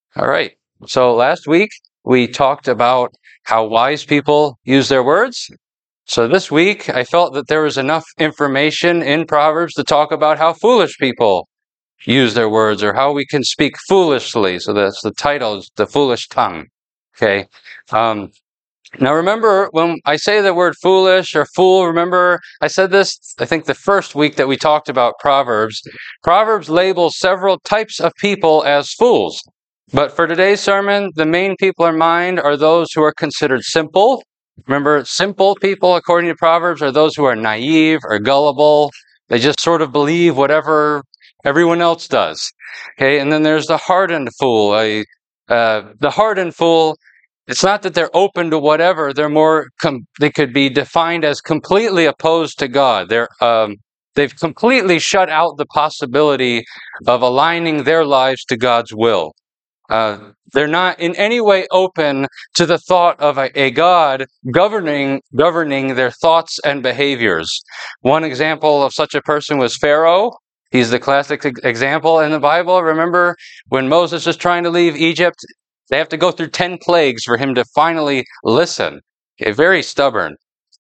All right. So last week we talked about how wise people use their words. So this week I felt that there was enough information in Proverbs to talk about how foolish people use their words, or how we can speak foolishly. So that's the title, is The Foolish Tongue. Okay. Now remember, when I say the word foolish or fool, remember I said this, I think the first week that we talked about Proverbs. Proverbs labels several types of people as fools. But for today's sermon, the main people in mind are those who are considered simple. Remember, simple people, according to Proverbs, are those who are naive or gullible. They just sort of believe whatever everyone else does. Okay, and then there's the hardened fool. The hardened fool, it's not that they're open to whatever. They're they could be defined as completely opposed to God. They've completely shut out the possibility of aligning their lives to God's will. They're not in any way open to the thought of a God governing their thoughts and behaviors. One example of such a person was Pharaoh. He's the classic example in the Bible. Remember when Moses is trying to leave Egypt? They have to go through 10 plagues for him to finally listen. Okay, very stubborn.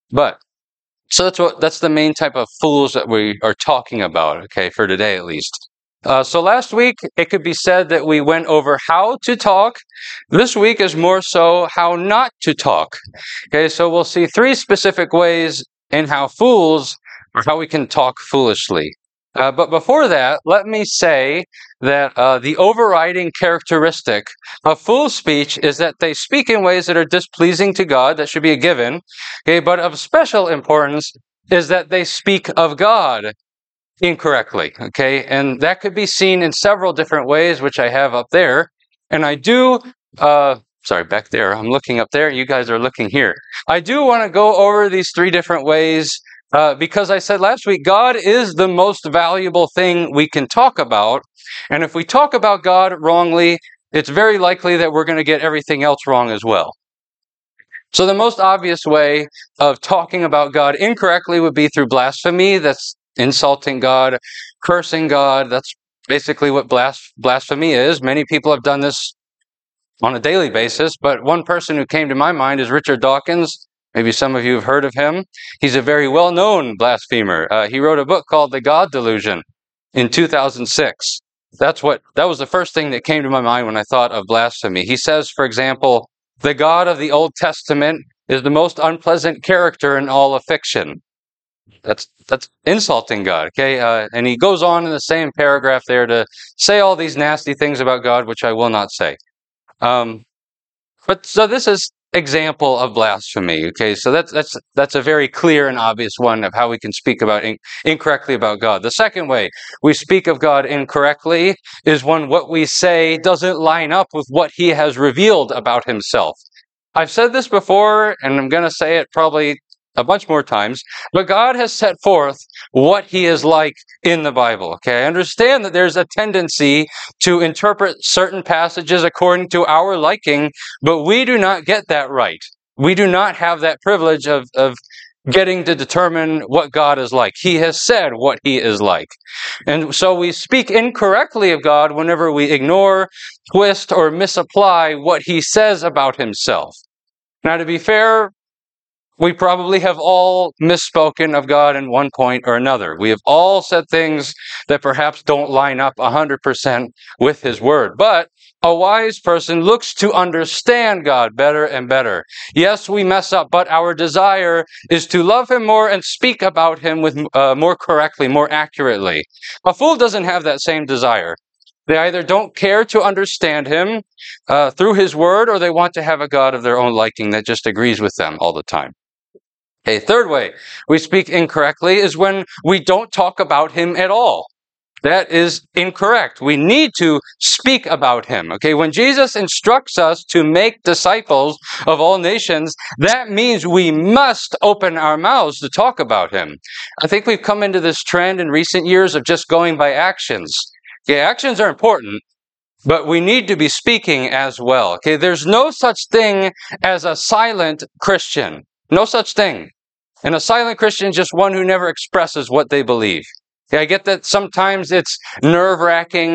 So that's the main type of fools that we are talking about, okay, for today at least. So last week, it could be said that we went over how to talk. This week is more so how not to talk. Okay, so we'll see 3 specific ways in how we can talk foolishly. But before that, let me say that the overriding characteristic of fool speech is that they speak in ways that are displeasing to God. That should be a given. Okay, but of special importance is that they speak of God incorrectly. Okay, and that could be seen in several different ways, which I have up there. And I do, sorry, back there. I'm looking up there. You guys are looking here. I do want to go over these 3 different ways. Because I said last week, God is the most valuable thing we can talk about. And if we talk about God wrongly, it's very likely that we're going to get everything else wrong as well. So the most obvious way of talking about God incorrectly would be through blasphemy. That's insulting God, cursing God. That's basically what blasphemy is. Many people have done this on a daily basis, but one person who came to my mind is Richard Dawkins. Maybe some of you have heard of him. He's a very well-known blasphemer. He wrote a book called The God Delusion in 2006. That was the first thing that came to my mind when I thought of blasphemy. He says, for example, the God of the Old Testament is the most unpleasant character in all of fiction. That's insulting God, okay? And he goes on in the same paragraph there to say all these nasty things about God, which I will not say. But so this is example of blasphemy. Okay, so that's a very clear and obvious one of how we can speak about incorrectly about God. The second way we speak of God incorrectly is when what we say doesn't line up with what He has revealed about Himself. I've said this before, and I'm going to say it probably a bunch more times, but God has set forth what He is like in the Bible. Okay, I understand that there's a tendency to interpret certain passages according to our liking, but we do not get that right. We do not have that privilege of getting to determine what God is like. He has said what He is like. And so we speak incorrectly of God whenever we ignore, twist, or misapply what He says about Himself. Now, to be fair, we probably have all misspoken of God in one point or another. We have all said things that perhaps don't line up 100% with His Word. But a wise person looks to understand God better and better. Yes, we mess up, but our desire is to love Him more and speak about Him with more correctly, more accurately. A fool doesn't have that same desire. They either don't care to understand Him through His Word, or they want to have a God of their own liking that just agrees with them all the time. A third way we speak incorrectly is when we don't talk about Him at all. That is incorrect. We need to speak about Him. Okay, when Jesus instructs us to make disciples of all nations, that means we must open our mouths to talk about Him. I think we've come into this trend in recent years of just going by actions. Okay, actions are important, but we need to be speaking as well. Okay, there's no such thing as a silent Christian. No such thing. And a silent Christian is just one who never expresses what they believe. Okay, I get that sometimes it's nerve-wracking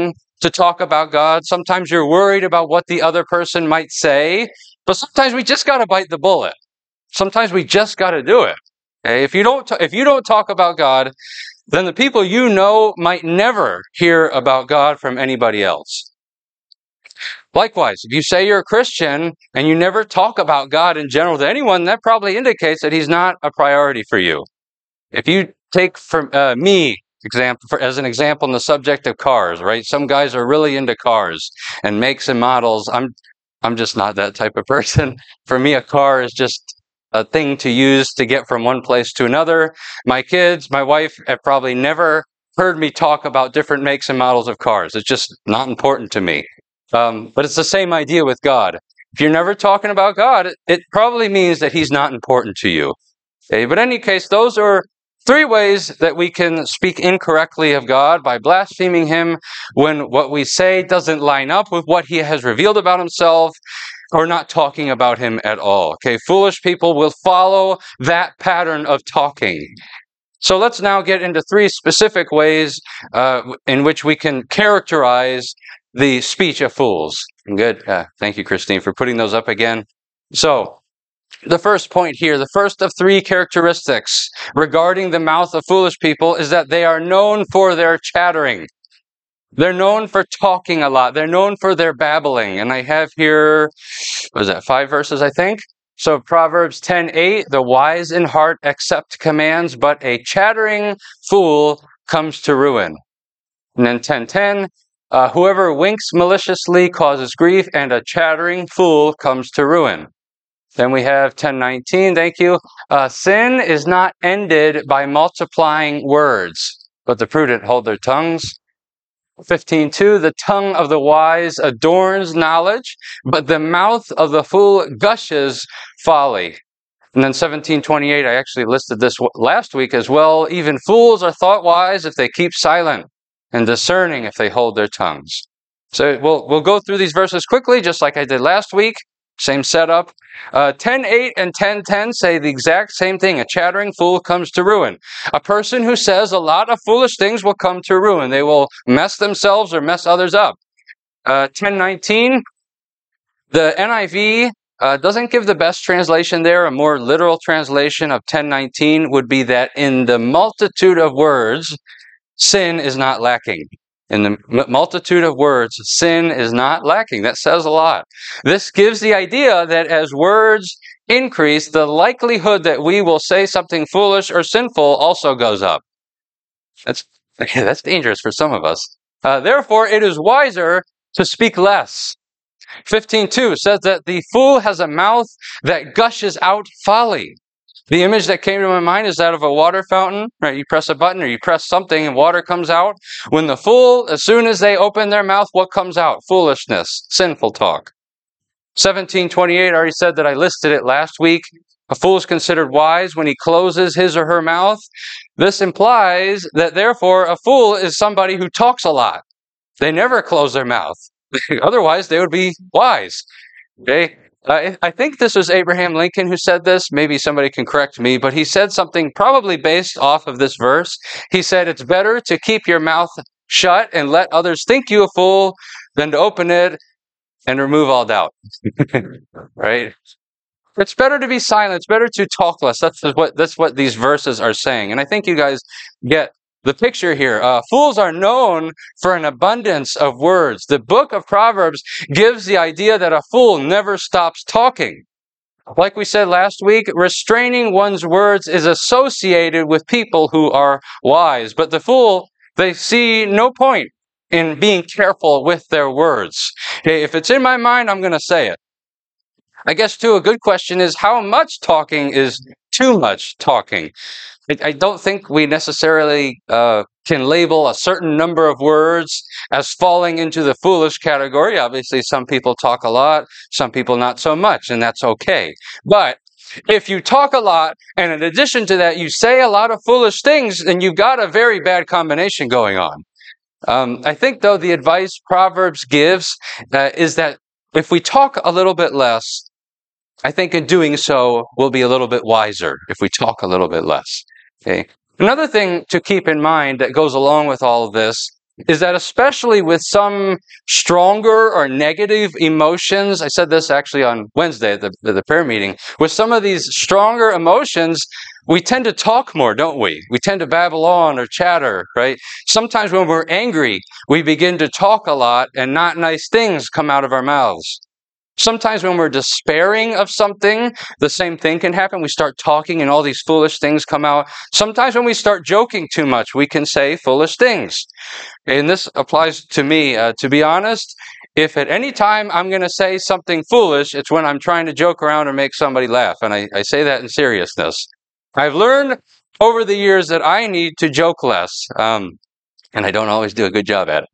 to talk about God. Sometimes you're worried about what the other person might say. But sometimes we just got to bite the bullet. Sometimes we just got to do it. Okay? If you don't talk about God, then the people you know might never hear about God from anybody else. Likewise, if you say you're a Christian and you never talk about God in general to anyone, that probably indicates that He's not a priority for you. If you take me as an example in the subject of cars, right? Some guys are really into cars and makes and models. I'm just not that type of person. For me, a car is just a thing to use to get from one place to another. My kids, my wife have probably never heard me talk about different makes and models of cars. It's just not important to me. But it's the same idea with God. If you're never talking about God, it probably means that He's not important to you. Okay? But in any case, those are 3 ways that we can speak incorrectly of God: by blaspheming Him when what we say doesn't line up with what He has revealed about Himself, or not talking about Him at all. Okay, foolish people will follow that pattern of talking. So let's now get into 3 specific ways in which we can characterize the speech of fools. Good. Thank you, Christine, for putting those up again. So, the first point here, the first of 3 characteristics regarding the mouth of foolish people is that they are known for their chattering. They're known for talking a lot. They're known for their babbling. And I have here, 5 verses, I think? So Proverbs 10:8, the wise in heart accept commands, but a chattering fool comes to ruin. And then 10:10, whoever winks maliciously causes grief, and a chattering fool comes to ruin. Then we have 10:19, thank you. Sin is not ended by multiplying words, but the prudent hold their tongues. 15:2, the tongue of the wise adorns knowledge, but the mouth of the fool gushes folly. And then 17:28, I actually listed this last week as well. Even fools are thought wise if they keep silent, and discerning if they hold their tongues. So we'll go through these verses quickly, just like I did last week. Same setup. 10:8 and 10:10 say the exact same thing. A chattering fool comes to ruin. A person who says a lot of foolish things will come to ruin. They will mess themselves or mess others up. 10:19, the NIV doesn't give the best translation there. A more literal translation of 10:19 would be that in the multitude of words, sin is not lacking. In the multitude of words, sin is not lacking. That says a lot. This gives the idea that as words increase, the likelihood that we will say something foolish or sinful also goes up. That's dangerous for some of us. Therefore, it is wiser to speak less. 15:2 says that the fool has a mouth that gushes out folly. The image that came to my mind is that of a water fountain, right? You press a button or you press something and water comes out. When the fool, as soon as they open their mouth, what comes out? Foolishness, sinful talk. 17:28, I already said that I listed it last week. A fool is considered wise when he closes his or her mouth. This implies that therefore a fool is somebody who talks a lot. They never close their mouth. Otherwise, they would be wise. Okay? I think this was Abraham Lincoln who said this. Maybe somebody can correct me, but he said something probably based off of this verse. He said, it's better to keep your mouth shut and let others think you a fool than to open it and remove all doubt. Right? It's better to be silent. It's better to talk less. That's what these verses are saying. And I think you guys get the picture here. Fools are known for an abundance of words. The book of Proverbs gives the idea that a fool never stops talking. Like we said last week, restraining one's words is associated with people who are wise. But the fool, they see no point in being careful with their words. Okay, if it's in my mind, I'm going to say it. I guess, too, a good question is how much talking is too much talking? I don't think we necessarily can label a certain number of words as falling into the foolish category. Obviously, some people talk a lot, some people not so much, and that's okay. But if you talk a lot, and in addition to that, you say a lot of foolish things, then you've got a very bad combination going on. I think, though, the advice Proverbs gives is that if we talk a little bit less, I think in doing so, we'll be a little bit wiser if we talk a little bit less. Okay. Another thing to keep in mind that goes along with all of this is that especially with some stronger or negative emotions, I said this actually on Wednesday at the prayer meeting, with some of these stronger emotions, we tend to talk more, don't we? We tend to babble on or chatter, right? Sometimes when we're angry, we begin to talk a lot and not nice things come out of our mouths. Sometimes when we're despairing of something, the same thing can happen. We start talking and all these foolish things come out. Sometimes when we start joking too much, we can say foolish things. And this applies to me. To be honest, if at any time I'm going to say something foolish, it's when I'm trying to joke around or make somebody laugh. And I say that in seriousness. I've learned over the years that I need to joke less. And I don't always do a good job at it.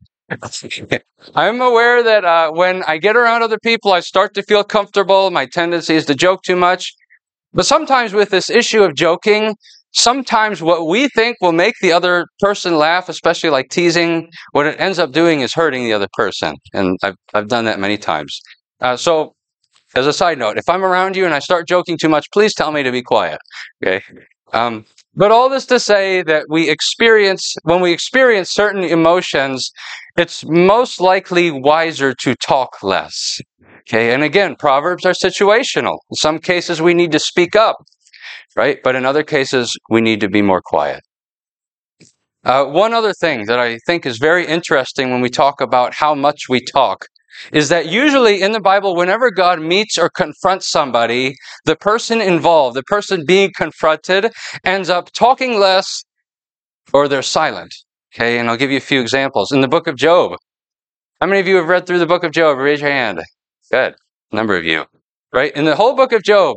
I'm aware that when I get around other people, I start to feel comfortable. My tendency is to joke too much. But sometimes with this issue of joking, sometimes what we think will make the other person laugh, especially like teasing, what it ends up doing is hurting the other person. And I've done that many times. So as a side note, if I'm around you and I start joking too much, please tell me to be quiet. Okay? But all this to say that when we experience certain emotions, it's most likely wiser to talk less. Okay, and again, Proverbs are situational. In some cases, we need to speak up, right? But in other cases, we need to be more quiet. One other thing that I think is very interesting when we talk about how much we talk is that usually in the Bible, whenever God meets or confronts somebody, the person involved, the person being confronted, ends up talking less or they're silent. Okay, and I'll give you a few examples. In the book of Job, how many of you have read through the book of Job? Raise your hand. Good. A number of you. Right? In the whole book of Job,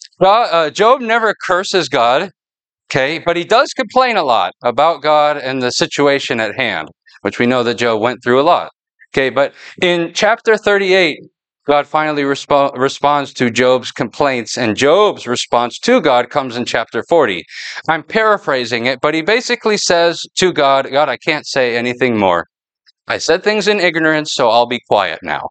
Job never curses God, okay, but he does complain a lot about God and the situation at hand, which we know that Job went through a lot. Okay, but in chapter 38, God finally responds to Job's complaints, and Job's response to God comes in chapter 40. I'm paraphrasing it, but he basically says to God, God, I can't say anything more. I said things in ignorance, so I'll be quiet now.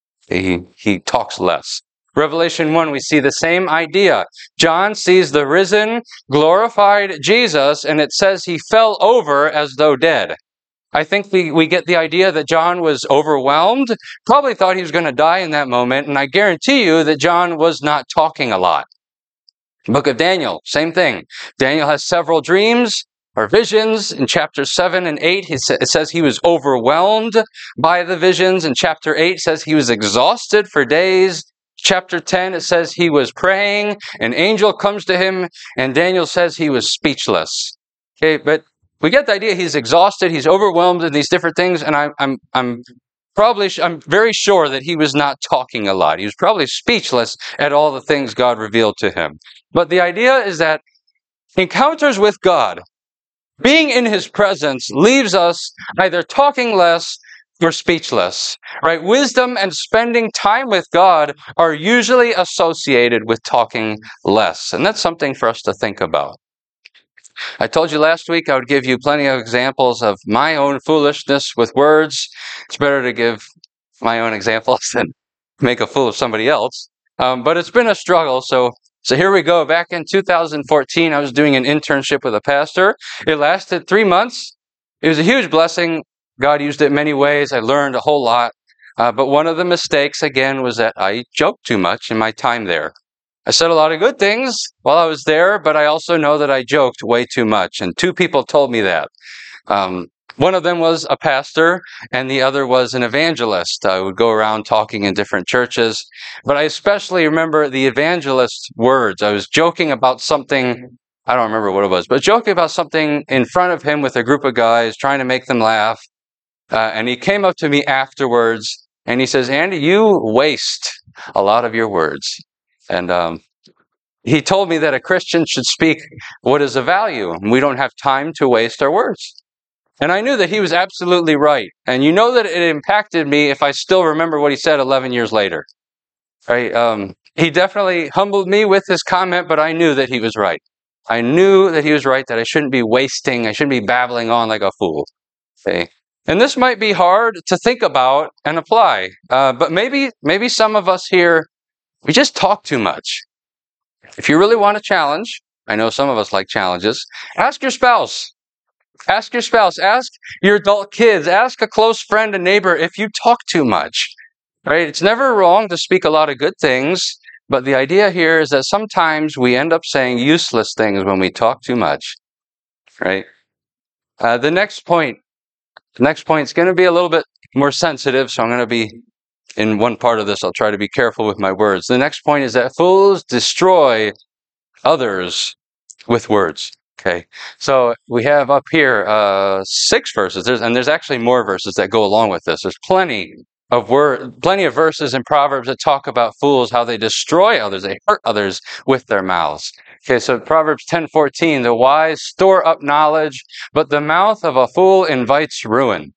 He talks less. Revelation 1, we see the same idea. John sees the risen, glorified Jesus, and it says he fell over as though dead. I think we get the idea that John was overwhelmed, probably thought he was going to die in that moment, and I guarantee you that John was not talking a lot. Book of Daniel, same thing. Daniel has several dreams or visions. In chapter 7 and 8, it says he was overwhelmed by the visions. In chapter 8, it says he was exhausted for days. Chapter 10, it says he was praying. An angel comes to him, and Daniel says he was speechless. Okay, but we get the idea he's exhausted, he's overwhelmed in these different things, and I'm very sure that he was not talking a lot. He was probably speechless at all the things God revealed to him. But the idea is that encounters with God, being in his presence, leaves us either talking less or speechless, right? Wisdom and spending time with God are usually associated with talking less, and that's something for us to think about. I told you last week I would give you plenty of examples of my own foolishness with words. It's better to give my own examples than make a fool of somebody else. But it's been a struggle, so here we go. Back in 2014, I was doing an internship with a pastor. It lasted 3 months. It was a huge blessing. God used it in many ways. I learned a whole lot. But one of the mistakes, again, was that I joked too much in my time there. I said a lot of good things while I was there, but I also know that I joked way too much. And 2 people told me that. One of them was a pastor, and the other was an evangelist. I would go around talking in different churches. But I especially remember the evangelist's words. I was joking about something, I don't remember what it was, but joking about something in front of him with a group of guys, trying to make them laugh. And he came up to me afterwards, and he says, Andy, you waste a lot of your words. And he told me that a Christian should speak what is of value. We don't have time to waste our words. And I knew that he was absolutely right. And you know that it impacted me if I still remember what he said 11 years later. Right? He definitely humbled me with his comment, but I knew that he was right. I knew that he was right, that I shouldn't be babbling on like a fool. Okay? And this might be hard to think about and apply. But maybe some of us here, we just talk too much. If you really want a challenge, I know some of us like challenges, ask your spouse, Ask your spouse, ask your adult kids, ask a close friend, a neighbor if you talk too much. Right? It's never wrong to speak a lot of good things, but the idea here is that sometimes we end up saying useless things when we talk too much. Right? The next point is going to be a little bit more sensitive, so I'm going to be, in one part of this, I'll try to be careful with my words. The next point is that fools destroy others with words. Okay, so we have up here 6 verses, and there's actually more verses that go along with this. There's plenty of verses in Proverbs that talk about fools, how they destroy others, they hurt others with their mouths. Okay, so Proverbs 10:14, the wise store up knowledge, but the mouth of a fool invites ruin.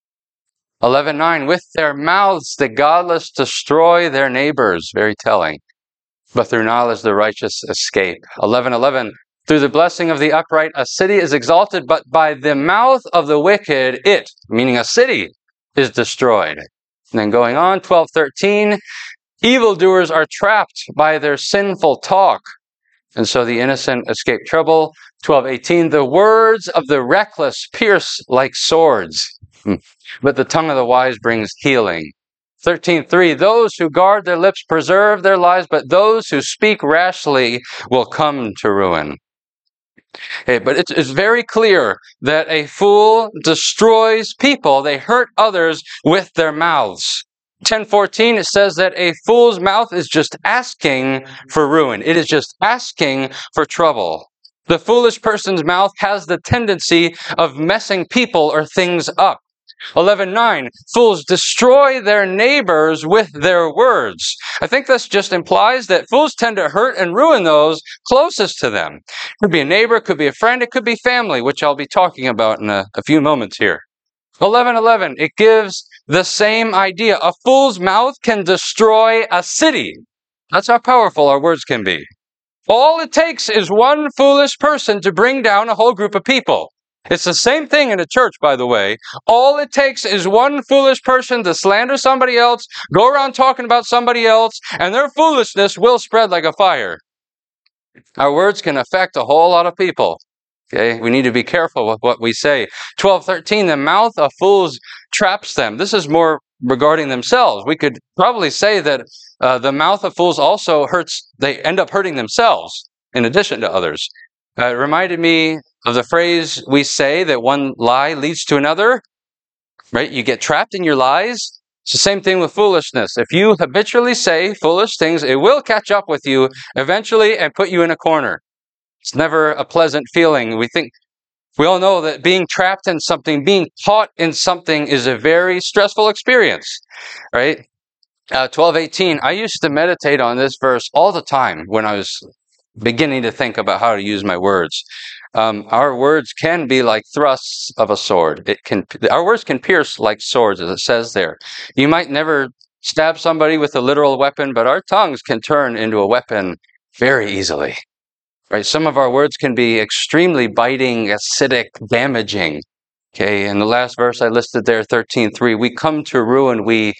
11:9, with their mouths the godless destroy their neighbors. Very telling. But through knowledge the righteous escape. 11:11, through the blessing of the upright a city is exalted, but by the mouth of the wicked it, meaning a city, is destroyed. And then going on, 12:13, evildoers are trapped by their sinful talk, and so the innocent escape trouble. 12:18, the words of the reckless pierce like swords, but the tongue of the wise brings healing. 13:3, those who guard their lips preserve their lives, but those who speak rashly will come to ruin. Okay, but it's very clear that a fool destroys people. They hurt others with their mouths. 10:14, it says that a fool's mouth is just asking for ruin. It is just asking for trouble. The foolish person's mouth has the tendency of messing people or things up. 11:9, fools destroy their neighbors with their words. I think this just implies that fools tend to hurt and ruin those closest to them. It could be a neighbor, it could be a friend, it could be family, which I'll be talking about in a few moments here. 11:11, it gives the same idea. A fool's mouth can destroy a city. That's how powerful our words can be. All it takes is one foolish person to bring down a whole group of people. It's the same thing in a church, by the way. All it takes is one foolish person to slander somebody else, go around talking about somebody else, and their foolishness will spread like a fire. Our words can affect a whole lot of people. Okay, we need to be careful with what we say. 12:13, the mouth of fools traps them. This is more regarding themselves. We could probably say that the mouth of fools also they end up hurting themselves in addition to others. It reminded me of the phrase we say that one lie leads to another, right? You get trapped in your lies. It's the same thing with foolishness. If you habitually say foolish things, it will catch up with you eventually and put you in a corner. It's never a pleasant feeling. We all know that being trapped in something, being caught in something is a very stressful experience, right? 12:18, I used to meditate on this verse all the time when I was beginning to think about how to use my words. Our words can be like thrusts of a sword. Our words can pierce like swords, as it says there. You might never stab somebody with a literal weapon, but our tongues can turn into a weapon very easily. Right? Some of our words can be extremely biting, acidic, damaging. Okay, and the last verse I listed there, 13:3, we come to ruin. We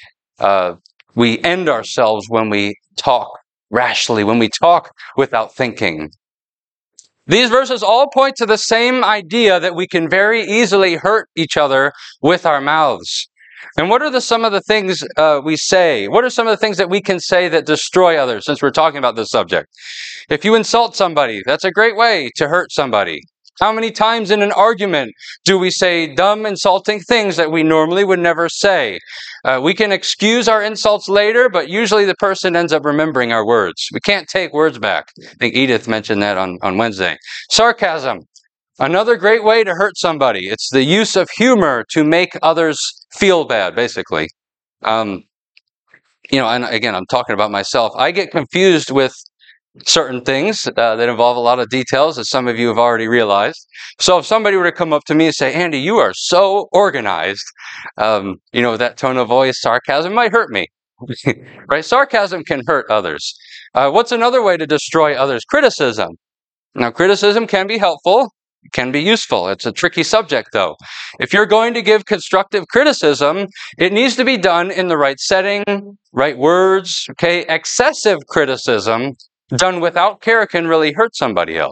end ourselves when we talk rashly, when we talk without thinking. These verses all point to the same idea that we can very easily hurt each other with our mouths. And what are some of the things we say? What are some of the things that we can say that destroy others, since we're talking about this subject? If you insult somebody, that's a great way to hurt somebody. How many times in an argument do we say dumb, insulting things that we normally would never say? We can excuse our insults later, but usually the person ends up remembering our words. We can't take words back. I think Edith mentioned that on Wednesday. Sarcasm, another great way to hurt somebody. It's the use of humor to make others feel bad, basically. And again, I'm talking about myself. I get confused with certain things that involve a lot of details, as some of you have already realized. So if somebody were to come up to me and say, Andy, you are so organized, that tone of voice, sarcasm might hurt me. Right? Sarcasm can hurt others. What's another way to destroy others? Criticism. Now, criticism can be helpful. It can be useful. It's a tricky subject, though. If you're going to give constructive criticism, it needs to be done in the right setting, right words. Okay? Excessive criticism done without care can really hurt somebody else.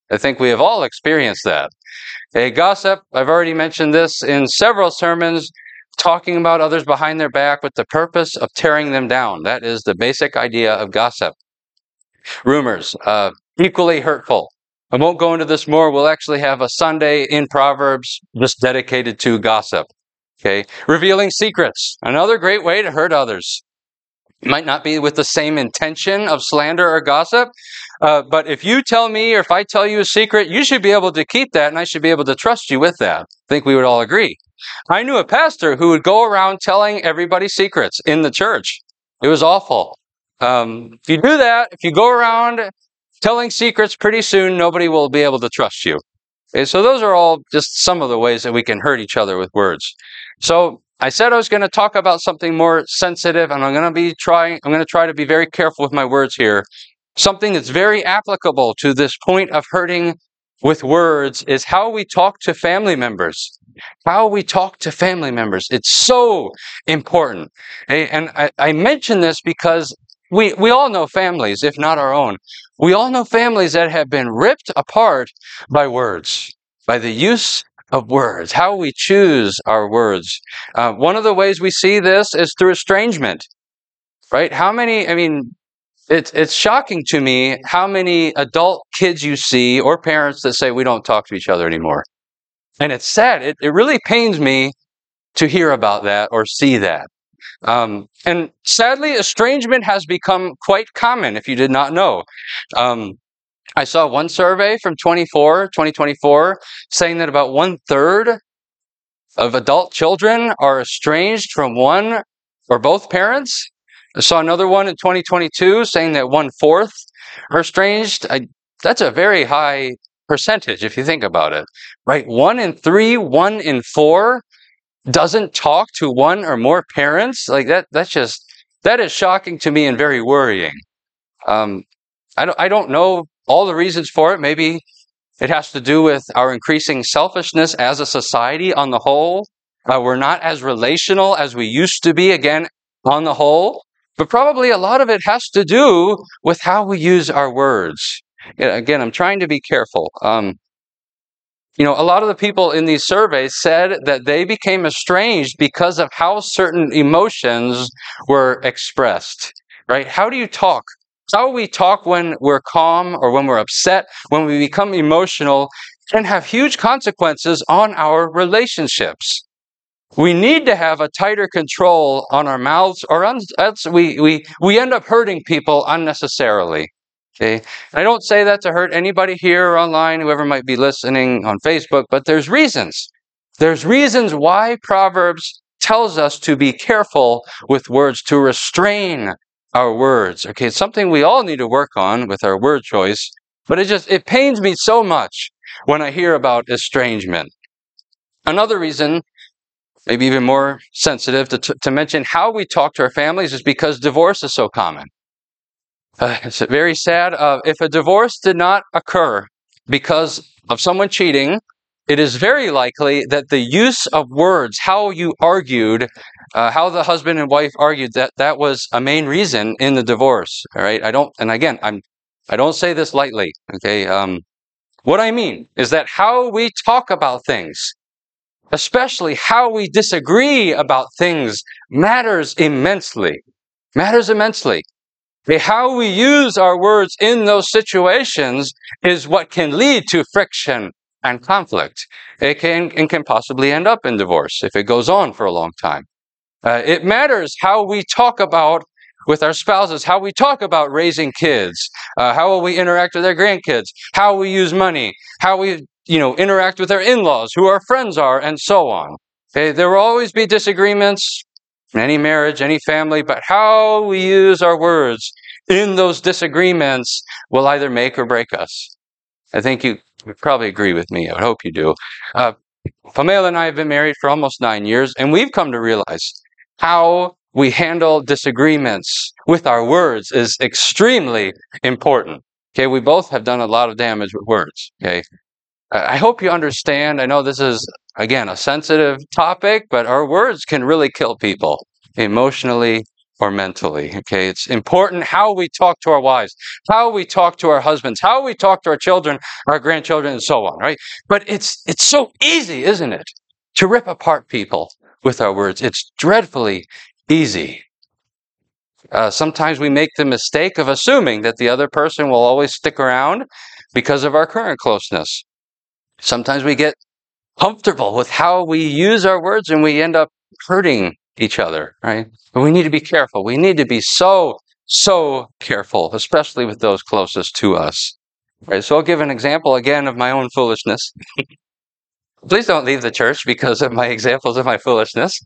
I think we have all experienced that. Okay, gossip, I've already mentioned this in several sermons, talking about others behind their back with the purpose of tearing them down. That is the basic idea of gossip. Rumors, equally hurtful. I won't go into this more. We'll actually have a Sunday in Proverbs just dedicated to gossip. Okay, revealing secrets, another great way to hurt others. It might not be with the same intention of slander or gossip, but if you tell me or if I tell you a secret, you should be able to keep that and I should be able to trust you with that. I think we would all agree. I knew a pastor who would go around telling everybody secrets in the church. It was awful. If you do that, if you go around telling secrets, pretty soon nobody will be able to trust you. Okay, so those are all just some of the ways that we can hurt each other with words. So I said I was going to talk about something more sensitive, and I'm going to try to be very careful with my words here. Something that's very applicable to this point of hurting with words is how we talk to family members. How we talk to family members. It's so important. And I mention this because we all know families, if not our own. We all know families that have been ripped apart by words, by the use of words, how we choose our words. One of the ways we see this is through estrangement, right? It's shocking to me how many adult kids you see or parents that say we don't talk to each other anymore. And it's sad. It really pains me to hear about that or see that. And sadly, estrangement has become quite common, if you did not know. I saw one survey from 2024 saying that about 1/3 of adult children are estranged from one or both parents. I saw another one in 2022 saying that 1/4 are estranged. That's a very high percentage if you think about it, right? 1 in 3, 1 in 4 doesn't talk to one or more parents. Like that is shocking to me and very worrying. I don't know all the reasons for it. Maybe it has to do with our increasing selfishness as a society on the whole. We're not as relational as we used to be, again, on the whole. But probably a lot of it has to do with how we use our words. Again, I'm trying to be careful. A lot of the people in these surveys said that they became estranged because of how certain emotions were expressed, right? How do you talk? How we talk when we're calm or when we're upset, when we become emotional, can have huge consequences on our relationships. We need to have a tighter control on our mouths, or else we end up hurting people unnecessarily. Okay? I don't say that to hurt anybody here or online, whoever might be listening on Facebook, but there's reasons. There's reasons why Proverbs tells us to be careful with words, to restrain our words. Okay, it's something we all need to work on with our word choice, but it pains me so much when I hear about estrangement. Another reason, maybe even more sensitive, to mention how we talk to our families is because divorce is so common. It's very sad. If a divorce did not occur because of someone cheating, it is very likely that the use of words, how you argued, how the husband and wife argued, that was a main reason in the divorce. All right. I don't say this lightly. Okay. What I mean is that how we talk about things, especially how we disagree about things, matters immensely. Matters immensely. How we use our words in those situations is what can lead to friction and conflict. It can possibly end up in divorce if it goes on for a long time. It matters how we talk about with our spouses, how we talk about raising kids, how will we interact with our grandkids, how we use money, how we interact with our in-laws, who our friends are, and so on. Okay, there will always be disagreements in any marriage, any family, but how we use our words in those disagreements will either make or break us. I think you would probably agree with me. I would hope you do. Pamela and I have been married for almost 9 years, and we've come to realize how we handle disagreements with our words is extremely important. Okay, we both have done a lot of damage with words. Okay, I hope you understand. I know this is, again, a sensitive topic, but our words can really kill people emotionally or mentally. Okay, it's important how we talk to our wives, how we talk to our husbands, how we talk to our children, our grandchildren, and so on, right? But it's so easy, isn't it, to rip apart people with our words. It's dreadfully easy. Sometimes we make the mistake of assuming that the other person will always stick around because of our current closeness. Sometimes we get comfortable with how we use our words and we end up hurting each other, right? But we need to be careful. We need to be so careful, especially with those closest to us. Right? So I'll give an example again of my own foolishness. Please don't leave the church because of my examples of my foolishness.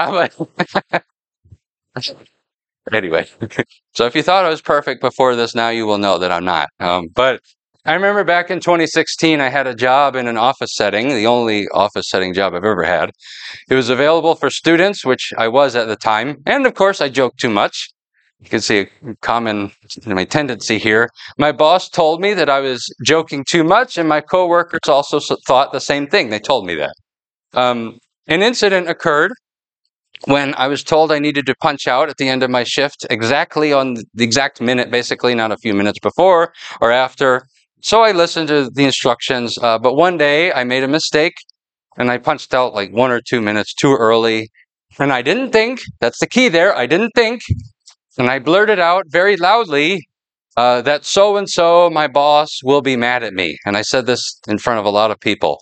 Anyway, so if you thought I was perfect before this, now you will know that I'm not. But I remember back in 2016, I had a job in an office setting, the only office setting job I've ever had. It was available for students, which I was at the time. And of course, I joked too much. You can see a common tendency here. My boss told me that I was joking too much, and my coworkers also thought the same thing. They told me that. An incident occurred when I was told I needed to punch out at the end of my shift exactly on the exact minute, basically, not a few minutes before or after. So I listened to the instructions, but one day I made a mistake and I punched out like 1 or 2 minutes too early. And I didn't think, that's the key there, I didn't think. And I blurted out very loudly that so-and-so, my boss, will be mad at me. And I said this in front of a lot of people.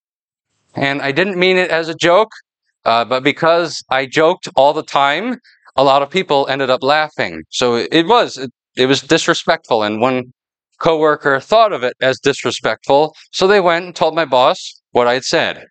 And I didn't mean it as a joke. But because I joked all the time, a lot of people ended up laughing. So it was disrespectful, and one coworker thought of it as disrespectful. So they went and told my boss what I had said.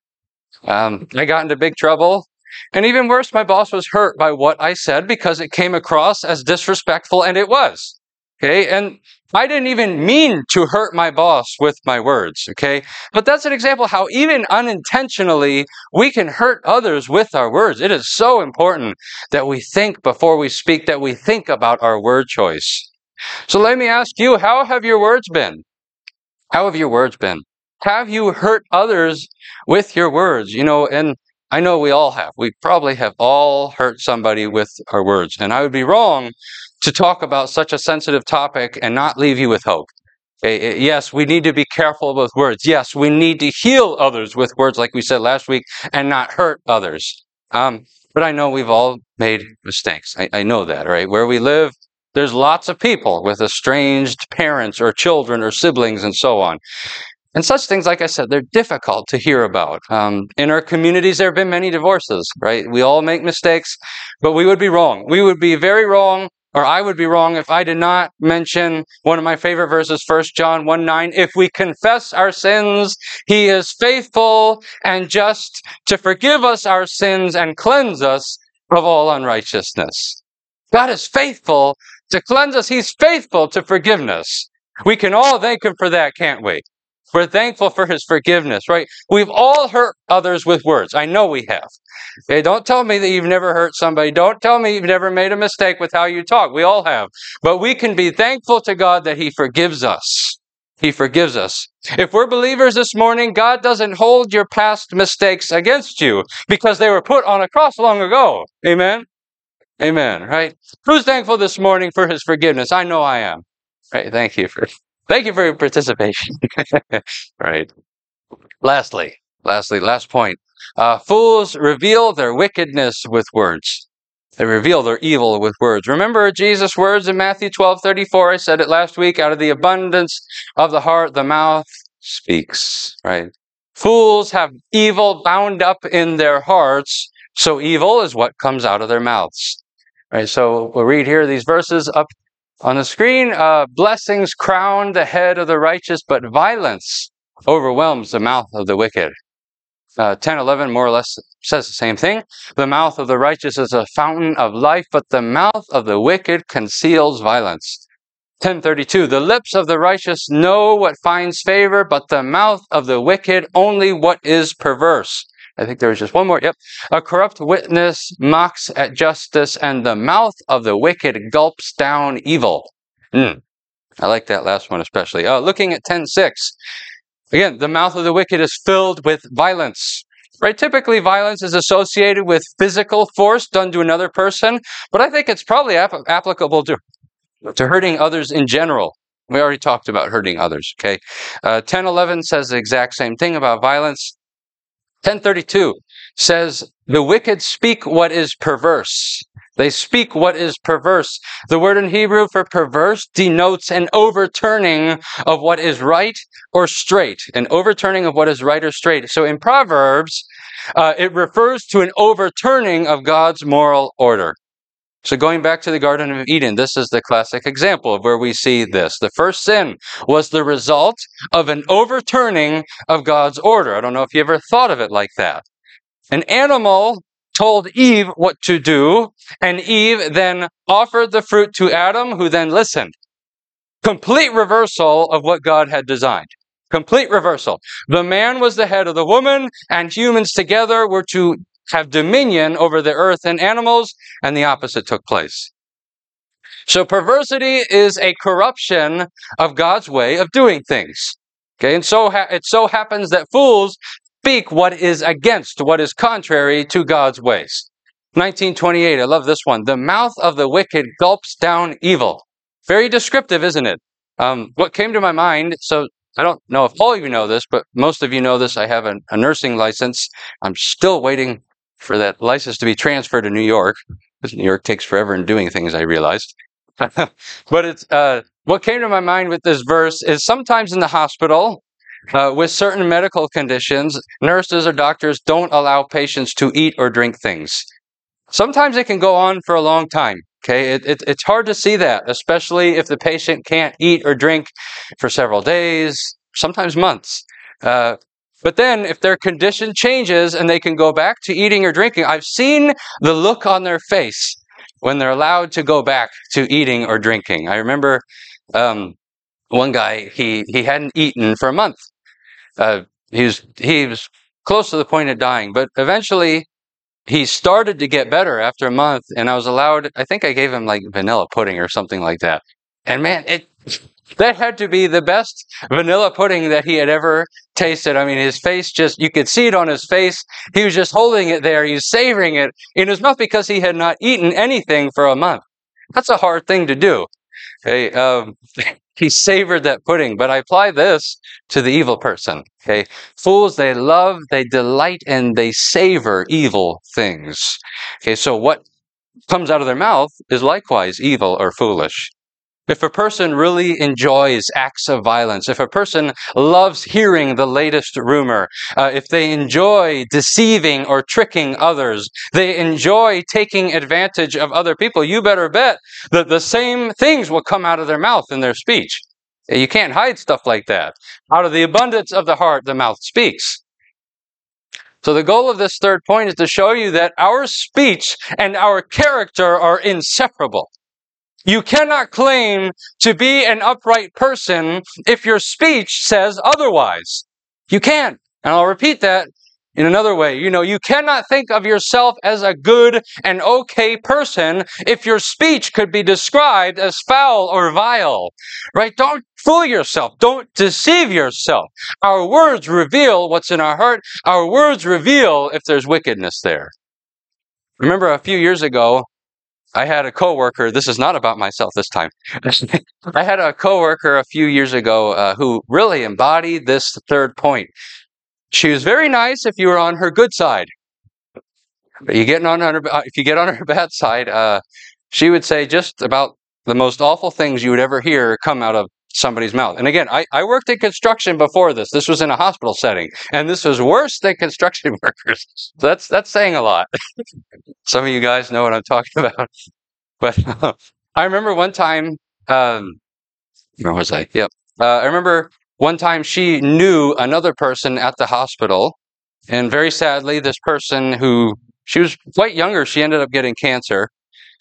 I got into big trouble, and even worse, my boss was hurt by what I said because it came across as disrespectful, and it was. Okay, and I didn't even mean to hurt my boss with my words, okay? But that's an example how even unintentionally we can hurt others with our words. It is so important that we think before we speak, that we think about our word choice. So let me ask you, how have your words been? How have your words been? Have you hurt others with your words? And I know we all have. We probably have all hurt somebody with our words. And I would be wrong to talk about such a sensitive topic and not leave you with hope. Yes, we need to be careful with words. Yes, we need to heal others with words, like we said last week, and not hurt others. But I know we've all made mistakes. I know that, right? Where we live, there's lots of people with estranged parents or children or siblings and so on. And such things, like I said, they're difficult to hear about. In our communities, there have been many divorces, right? We all make mistakes, but we would be wrong. We would be very wrong, or I would be wrong if I did not mention one of my favorite verses, 1 John 1:9. If we confess our sins, he is faithful and just to forgive us our sins and cleanse us of all unrighteousness. God is faithful to cleanse us. He's faithful to forgiveness. We can all thank him for that, can't we? We're thankful for his forgiveness, right? We've all hurt others with words. I know we have. Okay, don't tell me that you've never hurt somebody. Don't tell me you've never made a mistake with how you talk. We all have. But we can be thankful to God that he forgives us. He forgives us. If we're believers this morning, God doesn't hold your past mistakes against you because they were put on a cross long ago. Amen? Amen, right? Who's thankful this morning for his forgiveness? I know I am. Right, thank you for your participation. Right. Lastly, last point. Fools reveal their wickedness with words. They reveal their evil with words. Remember Jesus' words in Matthew 12:34. I said it last week. Out of the abundance of the heart, the mouth speaks. Right. Fools have evil bound up in their hearts. So evil is what comes out of their mouths. Right. So we'll read here these verses up on the screen. Blessings crown the head of the righteous, but violence overwhelms the mouth of the wicked. 10:11 more or less says the same thing. The mouth of the righteous is a fountain of life, but the mouth of the wicked conceals violence. 10:32, the lips of the righteous know what finds favor, but the mouth of the wicked only what is perverse. I think there was just one more. Yep. A corrupt witness mocks at justice, and the mouth of the wicked gulps down evil. I like that last one especially. Looking at 10:6. Again, the mouth of the wicked is filled with violence. right? Typically, violence is associated with physical force done to another person, but I think it's probably applicable to hurting others in general. We already talked about hurting others, okay? 10:11 says the exact same thing about violence. 10:32 says, the wicked speak what is perverse. They speak what is perverse. The word in Hebrew for perverse denotes an overturning of what is right or straight. An overturning of what is right or straight. So in Proverbs, it refers to an overturning of God's moral order. So going back to the Garden of Eden, this is the classic example of where we see this. The first sin was the result of an overturning of God's order. I don't know if you ever thought of it like that. An animal told Eve what to do, and Eve then offered the fruit to Adam, who then listened. Complete reversal of what God had designed. Complete reversal. The man was the head of the woman, and humans together were to have dominion over the earth and animals, and the opposite took place. So perversity is a corruption of God's way of doing things. Okay, and so it so happens that fools speak what is against, what is contrary to God's ways. 1928, I love this one. The mouth of the wicked gulps down evil. Very descriptive, isn't it? What came to my mind, so I don't know if all of you know this, but most of you know this. I have a nursing license. I'm still waiting for that license to be transferred to New York, because New York takes forever in doing things, I realized. But it's what came to my mind with this verse is sometimes in the hospital, with certain medical conditions, nurses or doctors don't allow patients to eat or drink things. Sometimes it can go on for a long time. Okay, it's hard to see that, especially if the patient can't eat or drink for several days, sometimes months. But then if their condition changes and they can go back to eating or drinking, I've seen the look on their face when they're allowed to go back to eating or drinking. I remember one guy, he hadn't eaten for a month. He was close to the point of dying, but eventually he started to get better after a month, and I was allowed, I think I gave him like vanilla pudding or something like that. And man, that had to be the best vanilla pudding that he had ever tasted. I mean, his face just, you could see it on his face. He was just holding it there. He was savoring it in his mouth because he had not eaten anything for a month. That's a hard thing to do. Okay, he savored that pudding, but I apply this to the evil person. Okay, fools, they love, they delight, and they savor evil things. Okay, so what comes out of their mouth is likewise evil or foolish. If a person really enjoys acts of violence, if a person loves hearing the latest rumor, if they enjoy deceiving or tricking others, they enjoy taking advantage of other people, you better bet that the same things will come out of their mouth in their speech. You can't hide stuff like that. Out of the abundance of the heart, the mouth speaks. So the goal of this third point is to show you that our speech and our character are inseparable. You cannot claim to be an upright person if your speech says otherwise. You can't. And I'll repeat that in another way. You cannot think of yourself as a good and okay person if your speech could be described as foul or vile. Right? Don't fool yourself. Don't deceive yourself. Our words reveal what's in our heart. Our words reveal if there's wickedness there. Remember a few years ago, I had a coworker, this is not about myself this time. I had a coworker a few years ago who really embodied this third point. She was very nice if you were on her good side. But if you get on her bad side, she would say just about the most awful things you would ever hear come out of somebody's mouth. And again, I worked in construction before this. This was in a hospital setting, and this was worse than construction workers. So that's saying a lot. Some of you guys know what I'm talking about. But I remember one time, where was I? Yep. I remember one time she knew another person at the hospital, and very sadly, this person she was quite younger, she ended up getting cancer.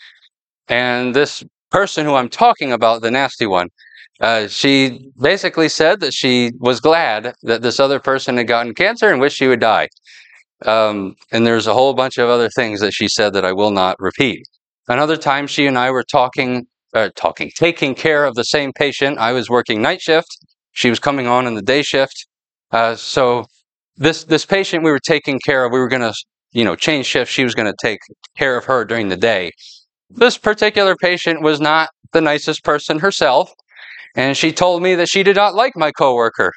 And this person who I'm talking about, the nasty one, she basically said that she was glad that this other person had gotten cancer and wished she would die. And there's a whole bunch of other things that she said that I will not repeat. Another time she and I were taking care of the same patient. I was working night shift. She was coming on in the day shift. So this patient we were taking care of, we were going to, change shifts. She was going to take care of her during the day. This particular patient was not the nicest person herself, and she told me that she did not like my coworker.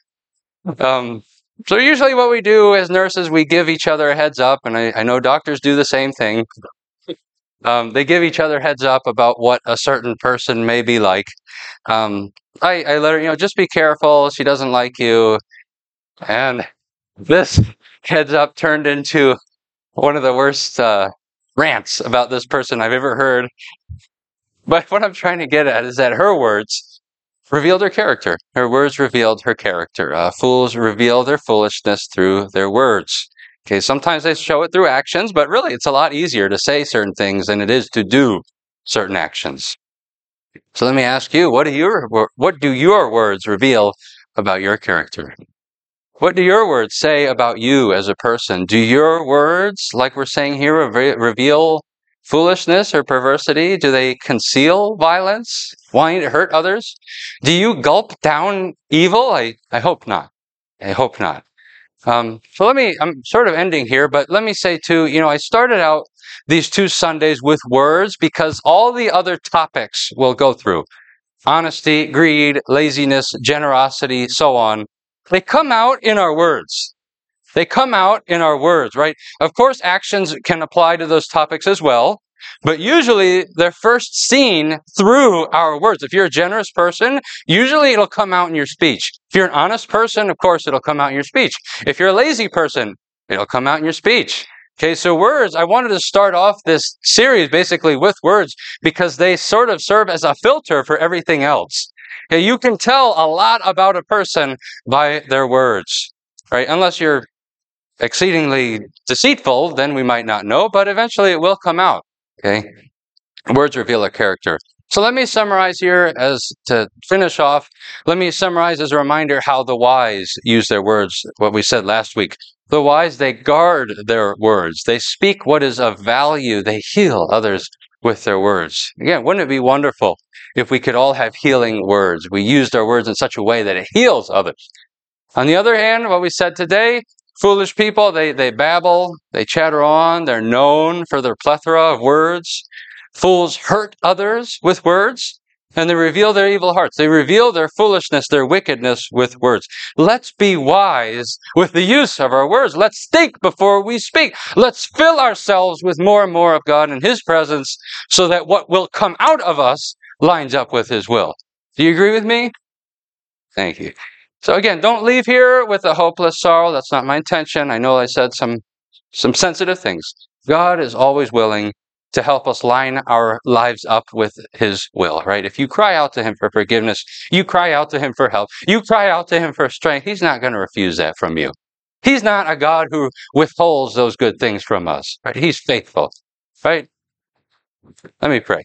So usually what we do as nurses, we give each other a heads up, and I know doctors do the same thing. They give each other heads up about what a certain person may be like. I let her, just be careful. She doesn't like you. And this heads up turned into one of the worst rants about this person I've ever heard. But what I'm trying to get at is that her words revealed her character. Her words revealed her character. Fools reveal their foolishness through their words. Okay, sometimes they show it through actions, but really it's a lot easier to say certain things than it is to do certain actions. So let me ask you, what do your words reveal about your character? What do your words say about you as a person? Do your words, like we're saying here, reveal foolishness or perversity? Do they conceal violence, wanting to hurt others? Do you gulp down evil? I hope not. I hope not. So I'm sort of ending here, but let me say too, I started out these 2 Sundays with words because all the other topics we'll go through, honesty, greed, laziness, generosity, so on, they come out in our words. They come out in our words, right? Of course, actions can apply to those topics as well, but usually they're first seen through our words. If you're a generous person, usually it'll come out in your speech. If you're an honest person, of course, it'll come out in your speech. If you're a lazy person, it'll come out in your speech. Okay, so words, I wanted to start off this series basically with words because they sort of serve as a filter for everything else. Okay, you can tell a lot about a person by their words, right? Unless you're exceedingly deceitful, then we might not know, but eventually it will come out. Okay, words reveal a character. So let me summarize here to finish off. Let me summarize as a reminder how the wise use their words, what we said last week. The wise, they guard their words. They speak what is of value. They heal others with their words. Again, wouldn't it be wonderful if we could all have healing words? We used our words in such a way that it heals others. On the other hand, what we said today, foolish people, they babble, they chatter on, they're known for their plethora of words. Fools hurt others with words, and they reveal their evil hearts. They reveal their foolishness, their wickedness with words. Let's be wise with the use of our words. Let's think before we speak. Let's fill ourselves with more and more of God and His presence so that what will come out of us lines up with His will. Do you agree with me? Thank you. So again, don't leave here with a hopeless sorrow. That's not my intention. I know I said some sensitive things. God is always willing to help us line our lives up with His will, right? If you cry out to Him for forgiveness, you cry out to Him for help, you cry out to Him for strength, He's not going to refuse that from you. He's not a God who withholds those good things from us, right? He's faithful, right? Let me pray.